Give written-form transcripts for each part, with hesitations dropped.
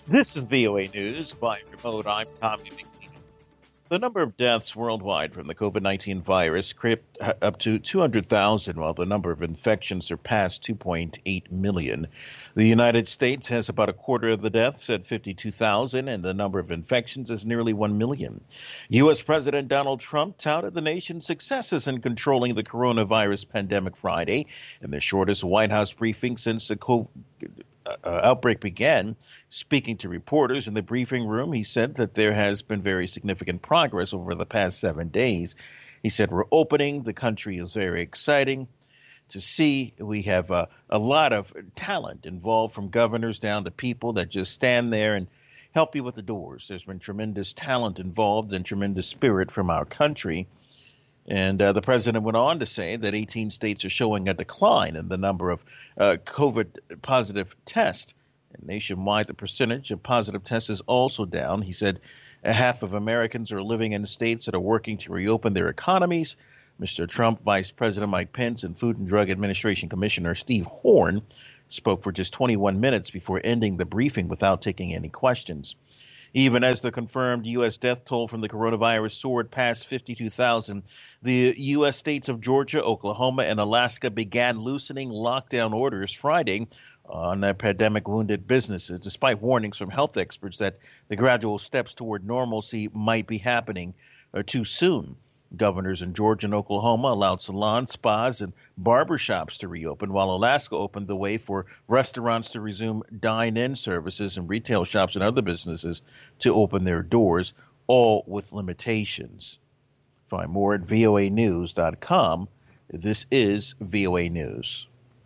This is VOA News by remote. I'm Tommy McNeil. The number of deaths worldwide from the COVID-19 virus crept up to 200,000, while the number of infections surpassed 2.8 million. The United States has about a quarter of the deaths at 52,000, and the number of infections is nearly 1 million. U.S. President Donald Trump touted the nation's successes in controlling the coronavirus pandemic Friday in the shortest White House briefing since the COVID outbreak began. Speaking to reporters in the briefing room, he said that there has been very significant progress over the past 7 days. He said, "We're opening. The country is very exciting to see. We have a lot of talent involved, from governors down to people that just stand there and help you with the doors. There's been tremendous talent involved and tremendous spirit from our country." And the president went on to say that 18 states are showing a decline in the number of COVID positive tests. And nationwide, the percentage of positive tests is also down. He said half of Americans are living in states that are working to reopen their economies. Mr. Trump, Vice President Mike Pence, and Food and Drug Administration Commissioner Steve Horn spoke for just 21 minutes before ending the briefing without taking any questions. Even as the confirmed U.S. death toll from the coronavirus soared past 52,000, the U.S. states of Georgia, Oklahoma, and Alaska began loosening lockdown orders Friday on pandemic wounded businesses, despite warnings from health experts that the gradual steps toward normalcy might be happening too soon. Governors in Georgia and Oklahoma allowed salons, spas, and barbershops to reopen, while Alaska opened the way for restaurants to resume dine-in services and retail shops and other businesses to open their doors, all with limitations. Find more at voanews.com. This is VOA News.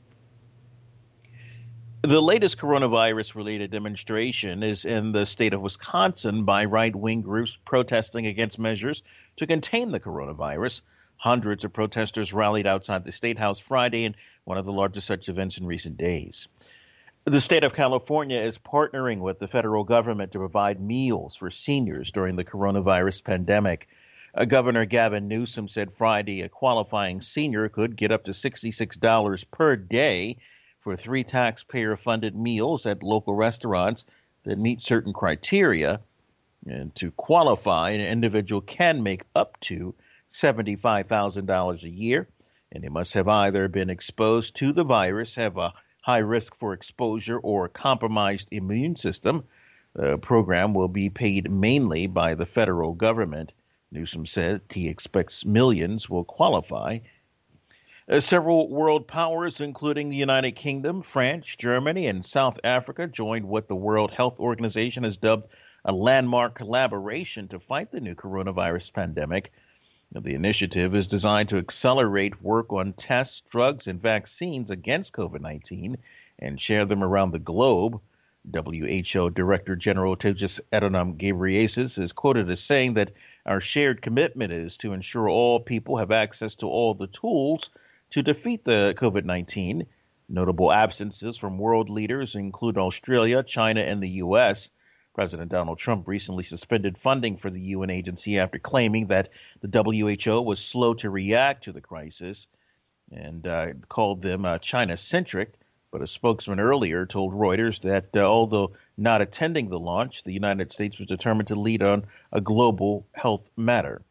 The latest coronavirus-related demonstration is in the state of Wisconsin by right-wing groups protesting against measures to contain the coronavirus. Hundreds of protesters rallied outside the State House Friday in one of the largest such events in recent days. The state of California is partnering with the federal government to provide meals for seniors during the coronavirus pandemic. Governor Gavin Newsom said Friday a qualifying senior could get up to $66 per day for 3 taxpayer-funded meals at local restaurants that meet certain criteria. And to qualify, an individual can make up to $75,000 a year, and they must have either been exposed to the virus, have a high risk for exposure, or a compromised immune system. The program will be paid mainly by the federal government. Newsom said he expects millions will qualify. Several world powers, including the United Kingdom, France, Germany, and South Africa, joined what the World Health Organization has dubbed a landmark collaboration to fight the new coronavirus pandemic. The initiative is designed to accelerate work on tests, drugs, and vaccines against COVID-19 and share them around the globe. WHO Director General Tedros Adhanom Ghebreyesus is quoted as saying that our shared commitment is to ensure all people have access to all the tools to defeat the COVID-19. Notable absences from world leaders include Australia, China, and the U.S. President Donald Trump recently suspended funding for the UN agency after claiming that the WHO was slow to react to the crisis and called them China-centric. But a spokesman earlier told Reuters that although not attending the launch, the United States was determined to lead on a global health matter.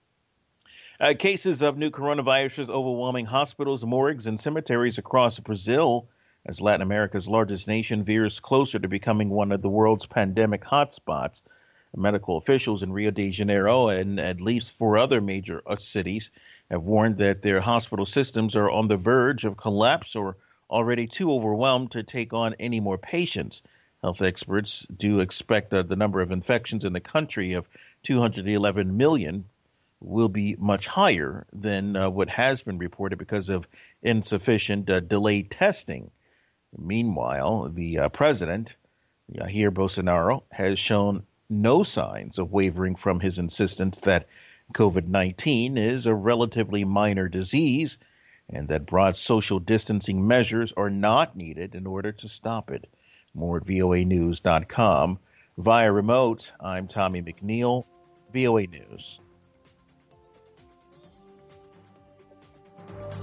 Cases of new coronavirus overwhelming hospitals, morgues, and cemeteries across Brazil as Latin America's largest nation veers closer to becoming one of the world's pandemic hotspots. Medical officials in Rio de Janeiro and at least 4 other major cities have warned that their hospital systems are on the verge of collapse or already too overwhelmed to take on any more patients. Health experts do expect the number of infections in the country of 211 million will be much higher than what has been reported because of insufficient delayed testing. Meanwhile, the president, Jair Bolsonaro, has shown no signs of wavering from his insistence that COVID-19 is a relatively minor disease and that broad social distancing measures are not needed in order to stop it. More at voanews.com. Via remote, I'm Tommy McNeil, VOA News.